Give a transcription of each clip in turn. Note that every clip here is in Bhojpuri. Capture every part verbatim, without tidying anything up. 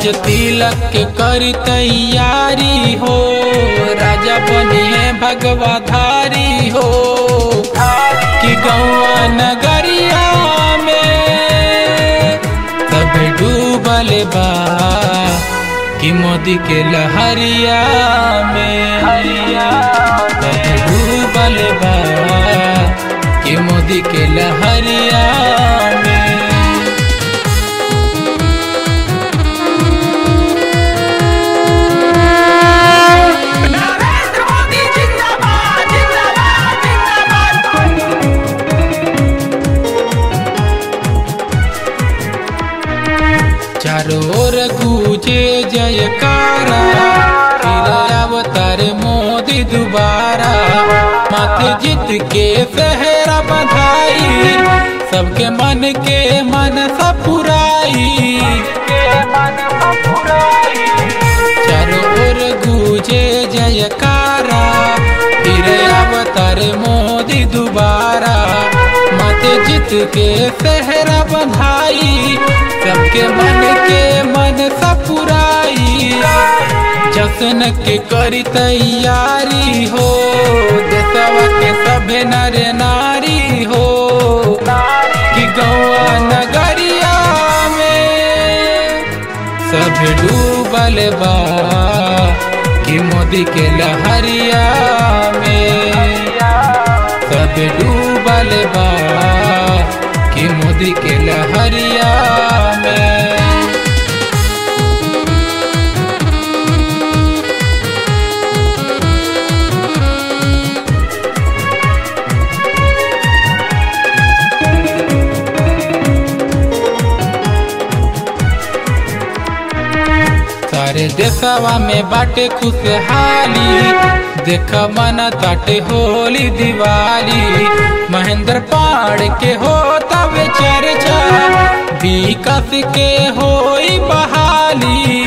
आज तिलक के करी तैयारी हो, राजा बनिए भगवाधारी हो। कि गौआ नगरिया में सब डूबल बा, कि मोदी के लहरिया में सब डूबल बा, कि मोदी के लहरिया में। चारों ओर गूंजे जयकारा, फिर अवतार मोदी दोबारा। माथे जीत के सहरा बधाई, सबके मन के मनसा पुराई। चारों ओर गूंजे जयकारा, फिर अवतार मोदी दोबारा। माथे जीत के सहरा बधाई, सबके मन के मन सपुराई। जश्न के करी तैयारी हो, देशवा के सभे नर नारी हो। कि गौआ नगरिया में सब डूबल बा, कि मोदी के लहरिया में सब डूबल बा, कि मोदी के लहरिया में। सारे देशवा में बाटे खुशहाली, देख मन ताटे होली दिवाली। महेंद्र पाड़ के हो तब चर्चा, विकास के होई बहाली।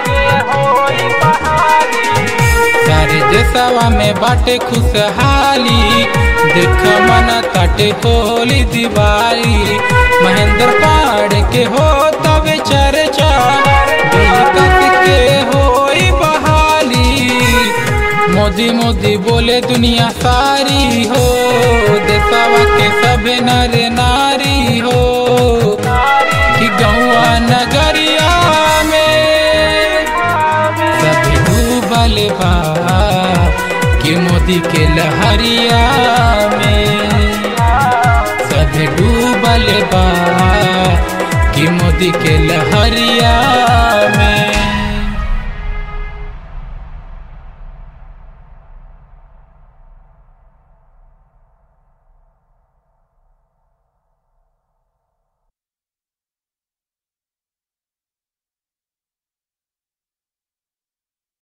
सारे देशवा में बाटे खुशहाली, देख मन ताटे होली दिवाली। महेंद्र पाड़ के हो तब चर्चा, विकास के होई बहाली। मोदी मोदी बोले दुनिया सारी हो, देशवा के सभे नर नारी हो। कि गौआ नगरिया में सब डूबल बा, कि मोदी के लहरिया में सब डूबल बा, कि मोदी के लहरिया